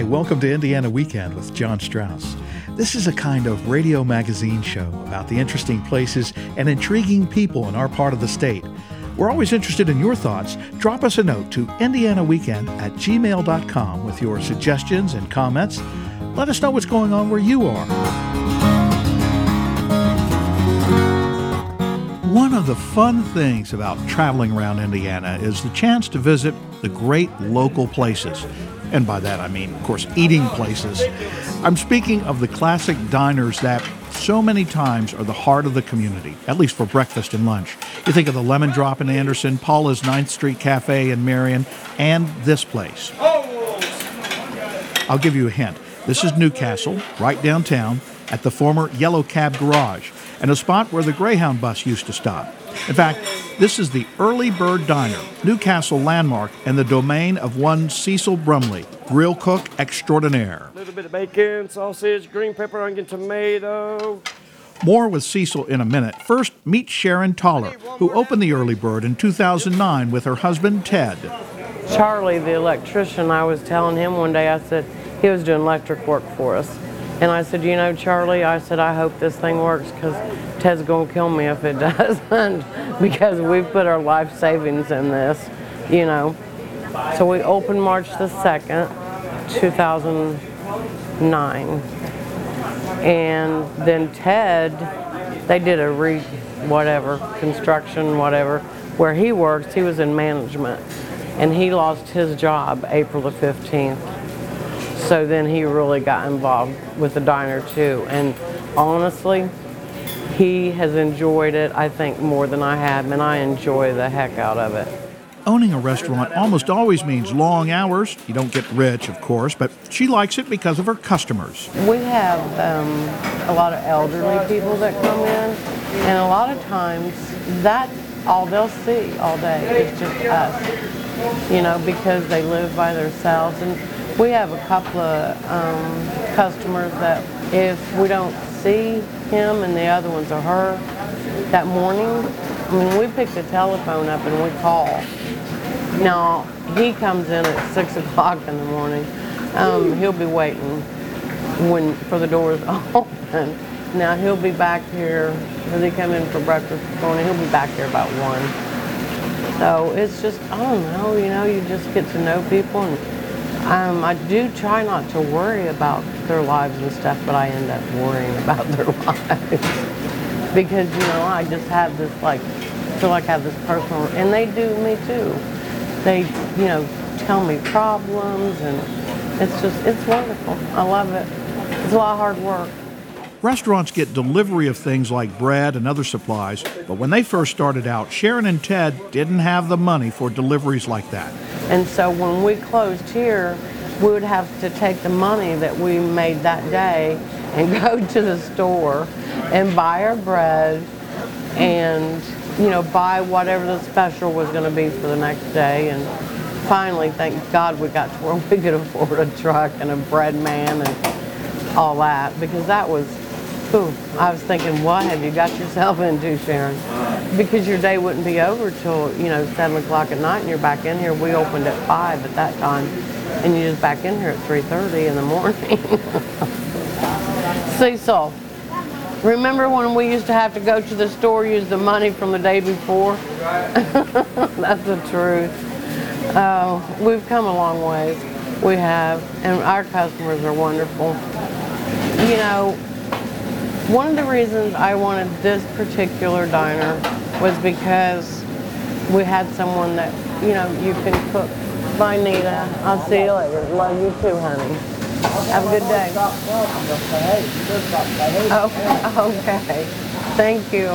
Hi, welcome to Indiana Weekend with John Strauss. This is a kind of radio magazine show about the interesting places and intriguing people in our part of the state. We're always interested in your thoughts. Drop us a note to indianaweekend@gmail.com with your suggestions and comments. Let us know what's going on where you are. One of the fun things about traveling around Indiana is the chance to visit the great local places. And by that I mean, of course, eating places. I'm speaking of the classic diners that so many times are the heart of the community, at least for breakfast and lunch. You think of the Lemon Drop in Anderson, Paula's 9th Street Cafe in Marion, and this place. I'll give you a hint. This is Newcastle, right downtown, at the former Yellow Cab Garage, and a spot where the Greyhound bus used to stop. In fact, this is the Early Bird Diner, Newcastle landmark, and the domain of one Cecil Brumley, grill cook extraordinaire. A little bit of bacon, sausage, green pepper, onion, tomato. More with Cecil in a minute. First, meet Sharon Toller, who opened the Early Bird in 2009 with her husband, Ted. Charlie, the electrician, I was telling him one day, I said, he was doing electric work for us. And I said, you know, Charlie, I said, I hope this thing works because Ted's going to kill me if it doesn't because we put our life savings in this, you know. So we opened March the 2nd, 2009. And then Ted, they did a construction, whatever, where he works. He was in management. And he lost his job April the 15th. So then he really got involved with the diner too. And honestly, he has enjoyed it, I think, more than I have, and I enjoy the heck out of it. Owning a restaurant almost always means long hours. You don't get rich, of course, but she likes it because of her customers. We have a lot of elderly people that come in, and a lot of times that's all they'll see all day is just us, you know, because they live by themselves. And we have a couple of customers that if we don't see him and the other ones are her that morning, I mean, we pick the telephone up and we call. Now, he comes in at 6 o'clock in the morning. He'll be waiting for the doors open. Now, he'll be back here, when they come in for breakfast this morning, he'll be back here about 1. So it's just, I don't know, you know, you just get to know people. And I do try not to worry about their lives and stuff, but I end up worrying about their lives. Because, you know, I just have this, feel like I have this personal, and they do me too. They, you know, tell me problems, and it's wonderful. I love it. It's a lot of hard work. Restaurants get delivery of things like bread and other supplies, but when they first started out, Sharon and Ted didn't have the money for deliveries like that. And so when we closed here, we would have to take the money that we made that day and go to the store and buy our bread and, you know, buy whatever the special was going to be for the next day. And finally, thank God, we got to where we could afford a truck and a bread man and all that, because that was, I was thinking, what have you got yourself into, Sharon? Because your day wouldn't be over till, you know, 7 o'clock at night and you're back in here. We opened at 5 at that time, and you're just back in here at 3:30 in the morning. Cecil, remember when we used to have to go to the store, use the money from the day before? That's the truth. We've come a long ways. We have, and our customers are wonderful. You know, one of the reasons I wanted this particular diner was because we had someone that, you know, you can cook. Bye, Nita. I'll see you later. Love you too, honey. Have a good day. Okay. Thank you.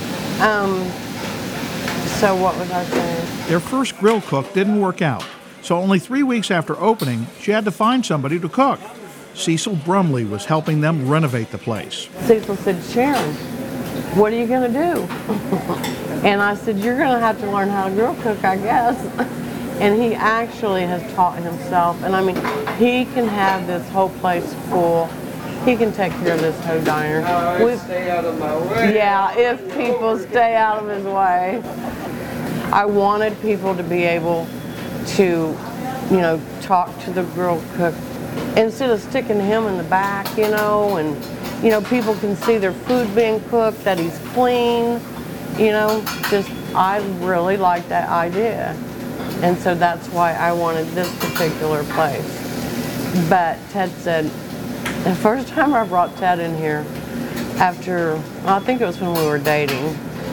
So what was I saying? Their first grill cook didn't work out, so only 3 weeks after opening, she had to find somebody to cook. Cecil Brumley was helping them renovate the place. Cecil said, Sharon, what are you going to do? And I said, you're going to have to learn how to grill cook, I guess. And he actually has taught himself. And I mean, he can have this whole place full. He can take care of this whole diner. Stay out of my way. Yeah, if people stay out of his way. I wanted people to be able to, you know, talk to the grill cook instead of sticking him in the back, and people can see their food being cooked, that he's clean, I really like that idea. And so that's why I wanted this particular place. But Ted said, the first time I brought Ted in here, I think it was when we were dating,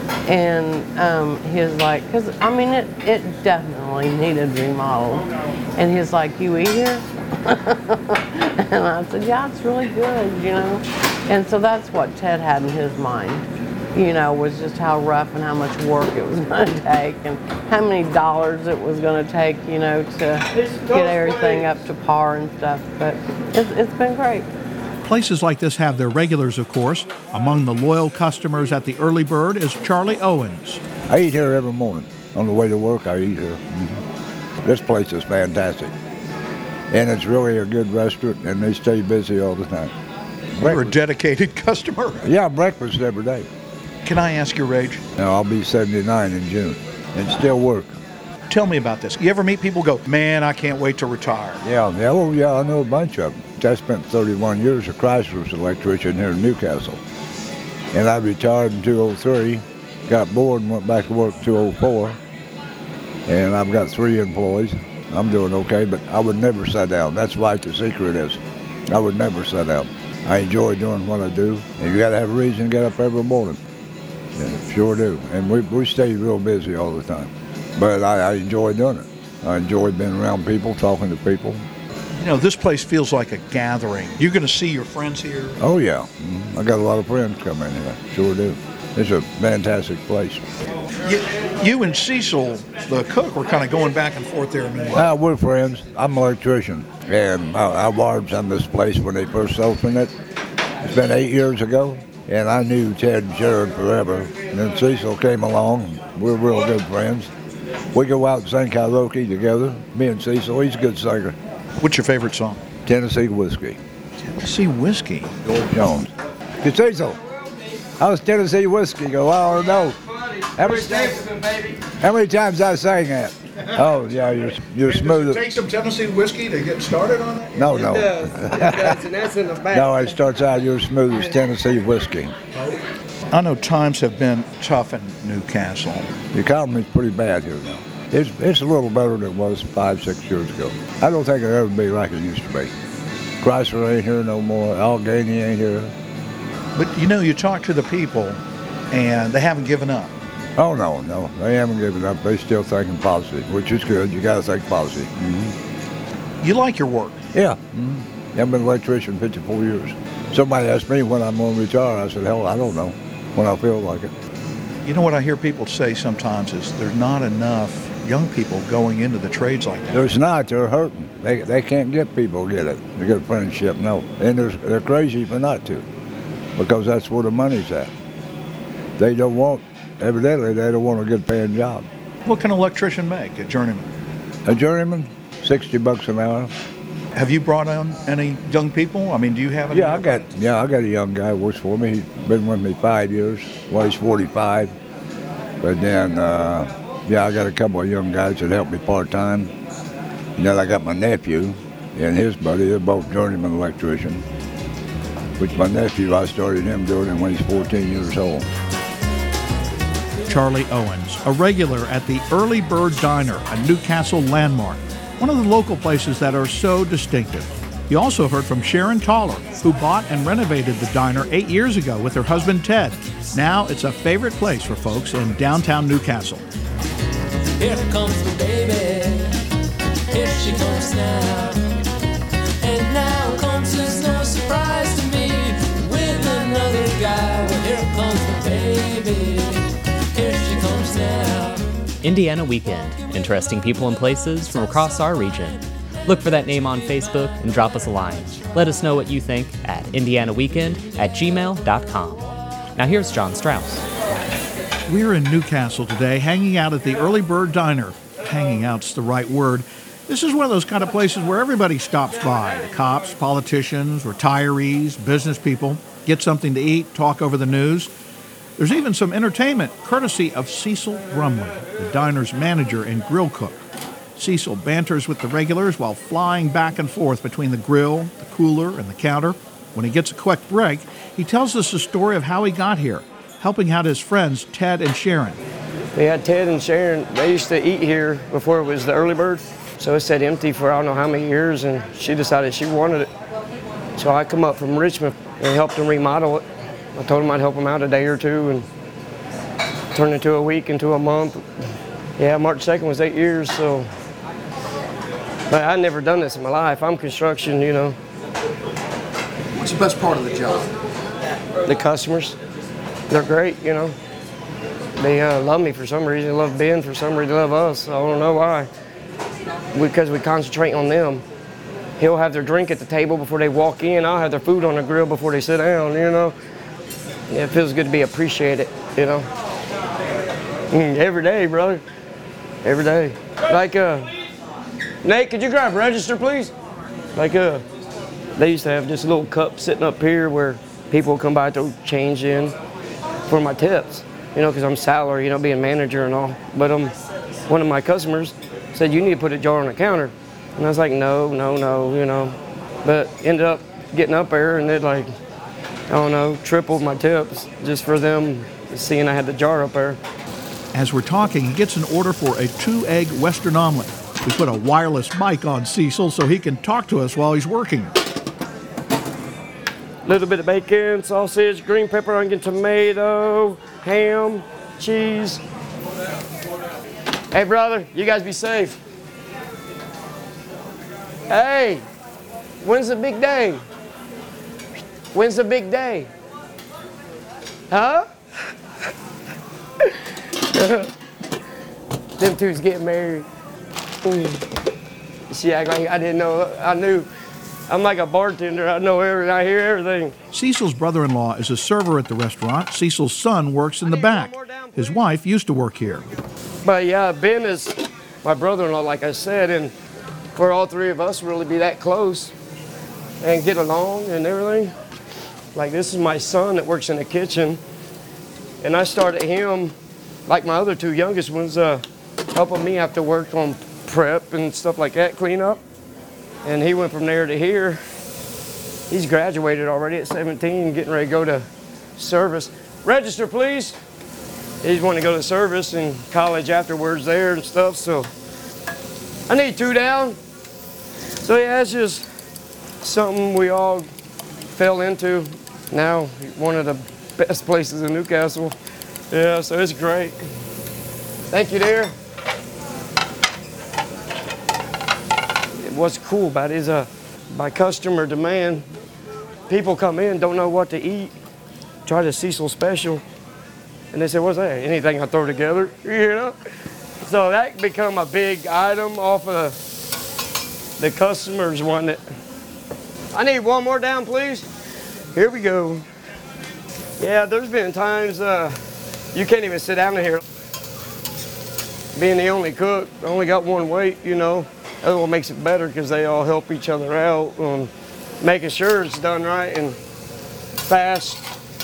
and he was like, because it definitely needed remodeled, and he was like, "You eat here?" And I said, "Yeah, it's really good, And so that's what Ted had in his mind, was just how rough and how much work it was going to take, and how many dollars it was going to take, to get everything up to par and stuff. But it's been great. Places like this have their regulars, of course. Among the loyal customers at the Early Bird is Charlie Owens. I eat here every morning. On the way to work, I eat here. This place is fantastic. And it's really a good restaurant, and they stay busy all the time. You're a dedicated customer. Yeah, breakfast every day. Can I ask your age? Now, I'll be 79 in June and still work. Tell me about this. You ever meet people who go, "Man, I can't wait to retire"? Yeah, I know a bunch of them. I spent 31 years at Chrysler's electrician here in Newcastle. And I retired in 2003, got bored and went back to work in 2004. And I've got 3 employees. I'm doing okay, but I would never sit down. That's why the secret is. I would never sit down. I enjoy doing what I do, and you got to have a reason to get up every morning. Yeah, sure do. And we stay real busy all the time. But I enjoy doing it. I enjoy being around people, talking to people. This place feels like a gathering. You're going to see your friends here? Oh, yeah. I got a lot of friends coming in here. Sure do. It's a fantastic place. You and Cecil, the cook, were kind of going back and forth there a minute. We're friends. I'm an electrician, and I wired on this place when they first opened it. It's been 8 years ago, and I knew Ted and Sharon forever. And then Cecil came along. We're real good friends. We go out and sing karaoke together, me and Cecil. He's a good singer. What's your favorite song? Tennessee Whiskey. Tennessee Whiskey? George Jones. Good Cecil. How's Tennessee Whiskey go? I don't know. How many times I sang that? Oh, yeah, you're smooth. Does it take some Tennessee Whiskey to get started on that? No. It does, and that's in the back. No, it starts out, you're smooth as Tennessee Whiskey. I know times have been tough in Newcastle. The economy's pretty bad here now. It's a little better than it was 5-6 years ago. I don't think it'll ever be like it used to be. Chrysler ain't here no more. Allegheny ain't here. But you talk to the people, and they haven't given up. Oh, no, they haven't given up. They're still thinking positive, which is good. You got to think positive. Mm-hmm. You like your work? Yeah. Mm-hmm. I've been an electrician 54 years. Somebody asked me when I'm going to retire. I said, hell, I don't know, when I feel like it. You know what I hear people say sometimes is there's not enough young people going into the trades like that. There's not. They're hurting. They can't get people to get it. They get apprenticeship, no. And they're crazy for not to, because that's where the money's at. Evidently, they don't want a good paying job. What can an electrician make, a journeyman? A journeyman, $60 an hour. Have you brought on any young people? Do you have any? Yeah, I got a young guy who works for me. He's been with me 5 years. Well, he's 45. But then, I got a couple of young guys that help me part-time. And then I got my nephew and his buddy. They're both journeyman electricians. Which my nephew, I started him doing it when he's 14 years old. Charlie Owens, a regular at the Early Bird Diner, a Newcastle landmark, one of the local places that are so distinctive. You also heard from Sharon Toller, who bought and renovated the diner 8 years ago with her husband Ted. Now it's a favorite place for folks in downtown Newcastle. Here comes the baby, here she comes now, and now comes as no surprise to me, with another guy. Well, here comes the baby. Here she comes now. Indiana Weekend. Interesting people and places from across our region. Look for that name on Facebook and drop us a line. Let us know what you think at indianaweekend@gmail.com. Now here's John Strauss. We're in Newcastle today, hanging out at the Early Bird Diner. Hanging out's the right word. This is one of those kind of places where everybody stops by. The cops, politicians, retirees, business people. Get something to eat, talk over the news. There's even some entertainment, courtesy of Cecil Brumley, the diner's manager and grill cook. Cecil banters with the regulars while flying back and forth between the grill, the cooler, and the counter. When he gets a quick break, he tells us the story of how he got here, helping out his friends Ted and Sharon. We had Ted and Sharon. They used to eat here before it was the Early Bird. So it sat empty for I don't know how many years, and she decided she wanted it. So I come up from Richmond and helped them remodel it. I told them I'd help them out a day or two, and turned into a week, into a month. Yeah, March 2nd was 8 years, so. But I'd never done this in my life. I'm construction, you know. What's the best part of the job? The customers, they're great, you know. They love me for some reason, they love Ben for some reason, they love us. I don't know why. Because we concentrate on them. He'll have their drink at the table before they walk in. I'll have their food on the grill before they sit down, you know. Yeah, it feels good to be appreciated, you know. Every day, brother. Every day. Like, Nate, could you grab register, please? Like, they used to have this little cup sitting up here where people come by to change in for my tips, you know, because I'm salary, you know, being manager and all. But one of my customers said, you need to put a jar on the counter. And I was like, no, you know. But ended up getting up there and it like, I don't know, tripled my tips just for them seeing I had the jar up there. As we're talking, he gets an order for a 2-egg Western omelet. We put a wireless mic on Cecil so he can talk to us while he's working. Little bit of bacon, sausage, green pepper, onion, tomato, ham, cheese. Hey, brother, you guys be safe. Hey, when's the big day? When's the big day? Huh? Them two's getting married. She act like I didn't know. I knew. I'm like a bartender. I know everything. I hear everything. Cecil's brother-in-law is a server at the restaurant. Cecil's son works in the back. His wife used to work here. But yeah, Ben is my brother-in-law, like I said, and for all three of us really be that close and get along and everything. Like this is my son that works in the kitchen, and I started him, like my other two youngest ones, helping me after work on prep and stuff like that, clean up. And he went from there to here. He's graduated already at 17, getting ready to go to service. Register, please. He's wanting to go to service and college afterwards there and stuff, so I need 2 down. So yeah, it's just something we all fell into. Now, one of the best places in Newcastle. Yeah, so it's great. Thank you, dear. What's cool about it is by customer demand, people come in, don't know what to eat, try the Cecil special, and they say, what's that? Anything I throw together, you know? So that become a big item off of the customers want it. I need one more down, please. Here we go. Yeah, there's been times you can't even sit down in here. Being the only cook, I only got one wait, you know. That's what makes it better because they all help each other out on making sure it's done right and fast.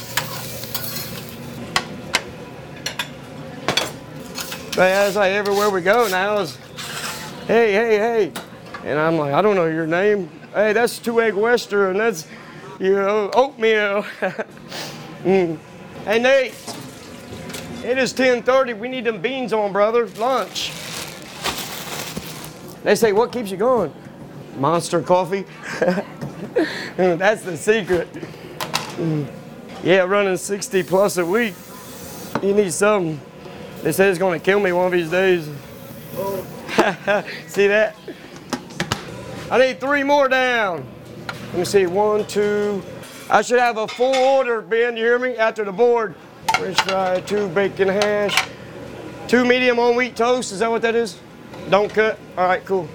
But as like everywhere we go now is, hey. And I'm like, I don't know your name. Hey, that's 2-egg Western, and that's, you know, oatmeal. Hey, Nate, it is 10:30. We need them beans on, brother. Lunch. They say, what keeps you going? Monster coffee. That's the secret. Yeah, running 60 plus a week. You need something. They say it's going to kill me one of these days. See that? I need 3 more down. Let me see, 1, 2. I should have a full order, Ben, you hear me? After the board. French fry, 2 bacon hash, 2 medium on wheat toast. Is that what that is? Don't cut? All right, cool.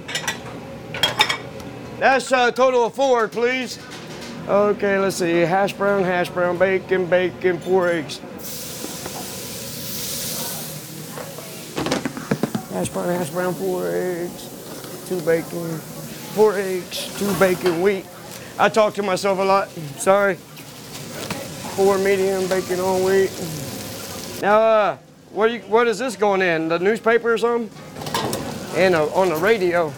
That's a total of 4, please. Okay, let's see. Hash brown, bacon, 4 eggs. Hash brown, 4 eggs, 2 bacon, 4 eggs, 2 bacon, wheat. I talk to myself a lot, sorry. 4 medium bacon on wheat. Now, what is this going in? The newspaper or something? and on the radio.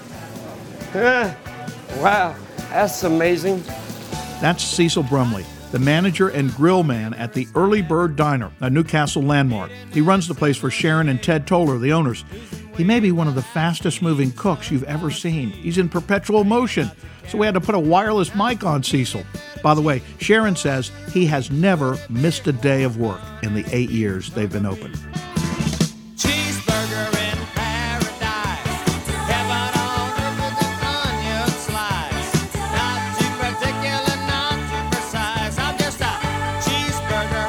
Wow, that's amazing. That's Cecil Brumley, the manager and grill man at the Early Bird Diner, a Newcastle landmark. He runs the place for Sharon and Ted Toller, the owners. He may be one of the fastest moving cooks you've ever seen. He's in perpetual motion, so we had to put a wireless mic on Cecil. By the way, Sharon says he has never missed a day of work in the 8 years they've been open. Cheeseburger in paradise. Heaven on earth with an onion slice. Not too particular, not too precise. I'm just a cheeseburger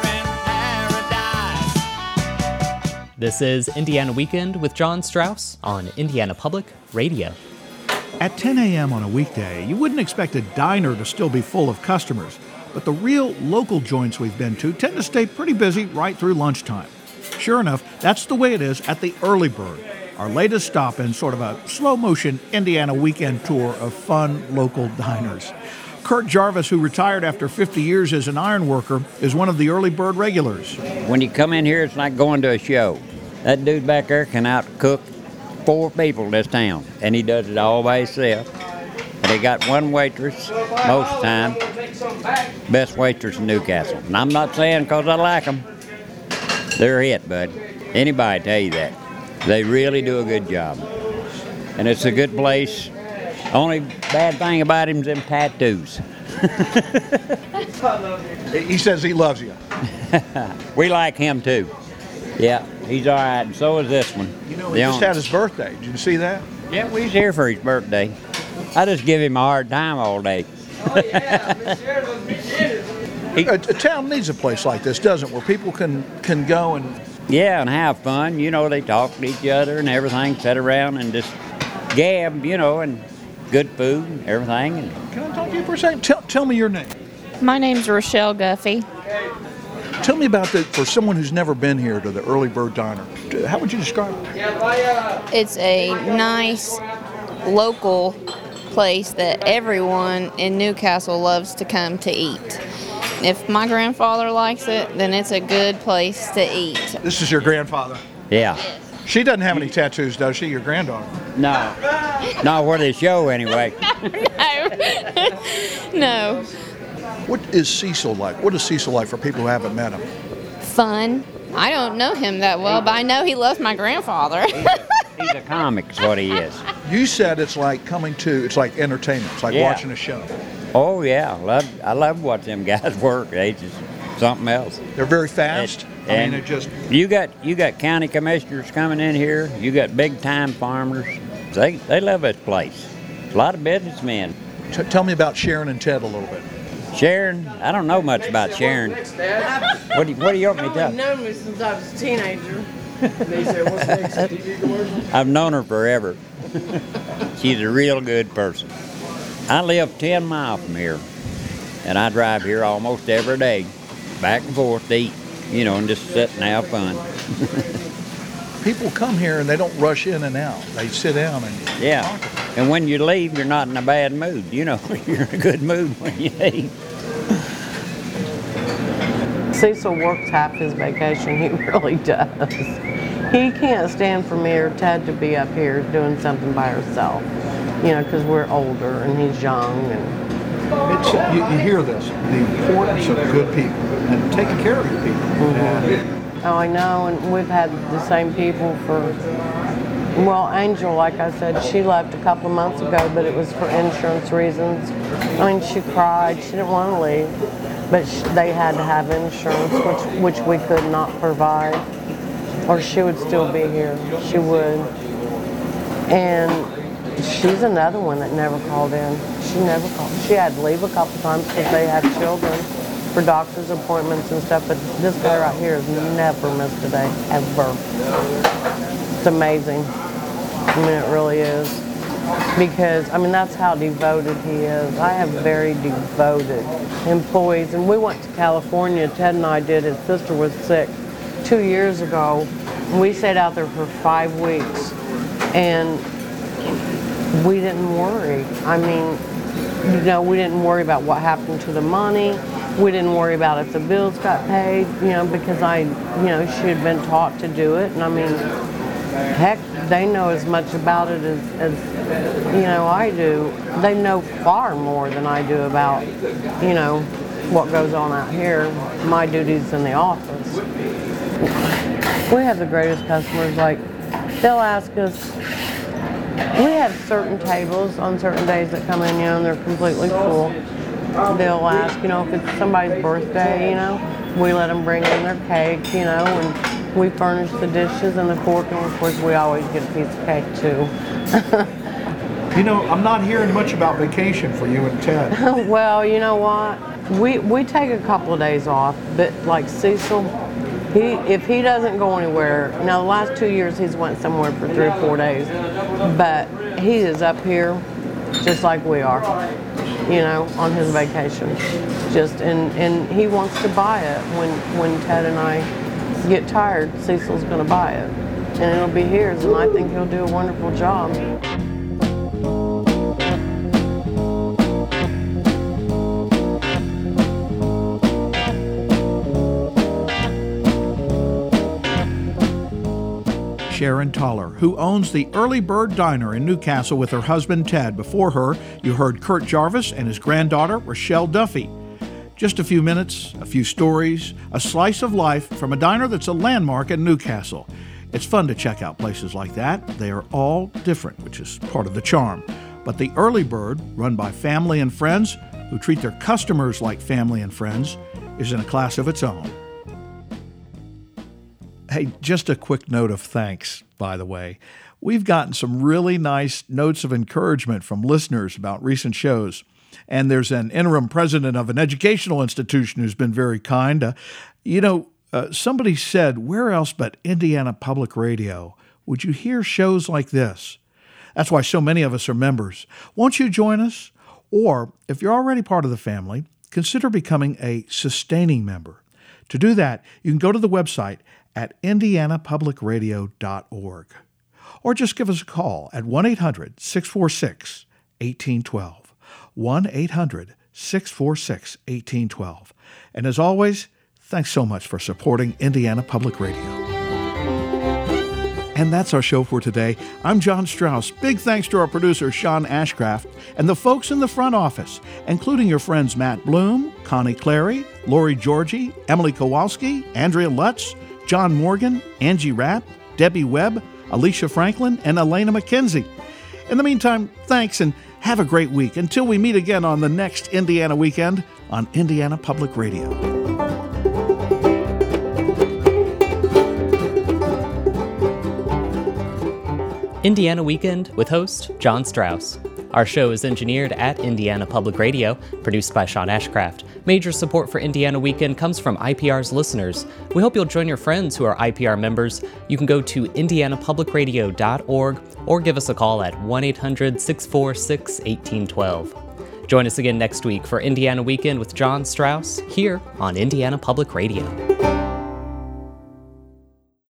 in paradise. This is Indiana Weekend with John Strauss on Indiana Public Radio. At 10 a.m. on a weekday, you wouldn't expect a diner to still be full of customers, but the real local joints we've been to tend to stay pretty busy right through lunchtime. Sure enough, that's the way it is at the Early Bird, our latest stop in sort of a slow-motion Indiana weekend tour of fun local diners. Kurt Jarvis, who retired after 50 years as an iron worker, is one of the Early Bird regulars. When you come in here, it's like going to a show. That dude back there can out-cook 4 people in this town, and he does it all by himself. And he got one waitress most of the time, best waitress in Newcastle. And I'm not saying because I like them. They're it, bud. Anybody tell you that. They really do a good job. And it's a good place. Only bad thing about him is them tattoos. He says he loves you. We like him too. Yeah, he's all right, and so is this one. You know, he just had his birthday. Did you see that? Yeah, we was here for his birthday. I just give him a hard time all day. Oh, yeah. A town needs a place like this, doesn't it, where people can go and... Yeah, and have fun. You know, they talk to each other and everything, sit around and just gab, you know, and good food and everything. And Can I talk to you for a second? Tell me your name. My name's Rochelle Guffey. Tell me about for someone who's never been here to the Early Bird Diner. How would you describe it? It's a nice local place that everyone in Newcastle loves to come to eat. If my grandfather likes it, then it's a good place to eat. This is your grandfather. yeah. She doesn't have any tattoos, does she, your granddaughter? No. Not where they show anyway. No. What is Cecil like? What is Cecil like for people who haven't met him? Fun. I don't know him that well, but I know he loves my grandfather. He's a comic is what he is. You said it's like it's like entertainment. It's like Yeah. watching a show. Oh, yeah. I love watching them guys work. They just something else. They're very fast. And it just... You got county commissioners coming in here. You got big time farmers. They love this place. A lot of businessmen. Tell me about Sharon and Ted a little bit. Sharon, I don't know much about Sharon. What do you want me to tell? I've known her since I was a teenager. I've known her forever. She's a real good person. I live 10 miles from here, and I drive here almost every day, back and forth to eat, you know, and just sit and have fun. People come here and they don't rush in and out. They sit down and Yeah, talk. and when you leave, you're not in a bad mood. You know, you're in a good mood when you leave. Cecil works half his vacation, he really does. He can't stand for me or Ted to be up here doing something by herself, you know, because we're older and he's young. And You hear this, the importance of good people and taking care of your people. Oh, I know, and we've had the same people for, well, Angel, like I said, she left a couple of months ago, but it was for insurance reasons. I mean, she cried, she didn't want to leave, but they had to have insurance, which we could not provide, or she would still be here, she would. And she's another one that never called in. She never called. She had to leave a couple times because they had children for doctor's appointments and stuff, but this guy right here has never missed a day, ever. It's amazing. I mean, it really is. Because, I mean, that's how devoted he is. I have very devoted employees, and we went to California, Ted and I did, his sister was sick 2 years ago, and we stayed out there for 5 weeks, and we didn't worry. I mean, you know, we didn't worry about what happened to the money. We didn't worry about if the bills got paid, you know, because she had been taught to do it. And I mean, Heck, they know as much about it as I do. They know far more than I do about, what goes on out here. My duties in the office. We have the greatest customers. Like, they'll ask us, we have certain tables on certain days that come in, and they're completely full. They'll ask, if it's somebody's birthday, we let them bring in their cake, and we furnish the dishes and the fork, and of course we always get a piece of cake too. I'm not hearing much about vacation for you and Ted. Well, you know what? We take a couple of days off, but like Cecil, if he doesn't go anywhere, now the last 2 years he's went somewhere for 3 or 4 days, but he is up here just like we are, on his vacation. And he wants to buy it when Ted and I get tired. Cecil's going to buy it, and it'll be his, and I think he'll do a wonderful job. Sharon Toller, who owns the Early Bird Diner in Newcastle with her husband Ted. Before her, you heard Kurt Jarvis and his granddaughter, Rochelle Duffy. Just a few minutes, a few stories, a slice of life from a diner that's a landmark in Newcastle. It's fun to check out places like that. They are all different, which is part of the charm. But the Early Bird, run by family and friends who treat their customers like family and friends, is in a class of its own. Hey, just a quick note of thanks, by the way. We've gotten some really nice notes of encouragement from listeners about recent shows. And there's an interim president of an educational institution who's been very kind. Somebody said, where else but Indiana Public Radio would you hear shows like this? That's why so many of us are members. Won't you join us? Or, if you're already part of the family, consider becoming a sustaining member. To do that, you can go to the website at indianapublicradio.org. Or just give us a call at 1-800-646-1812. 1-800-646-1812. And as always, thanks so much for supporting Indiana Public Radio. And that's our show for today. I'm John Strauss. Big thanks to our producer, Sean Ashcraft, and the folks in the front office, including your friends Matt Bloom, Connie Clary, Lori Georgie, Emily Kowalski, Andrea Lutz, John Morgan, Angie Rapp, Debbie Webb, Alicia Franklin, and Elena McKenzie. In the meantime, thanks and have a great week until we meet again on the next Indiana Weekend on Indiana Public Radio. Indiana Weekend with host John Strauss. Our show is engineered at Indiana Public Radio, produced by Sean Ashcraft. Major support for Indiana Weekend comes from IPR's listeners. We hope you'll join your friends who are IPR members. You can go to indianapublicradio.org or give us a call at 1-800-646-1812. Join us again next week for Indiana Weekend with John Strauss here on Indiana Public Radio.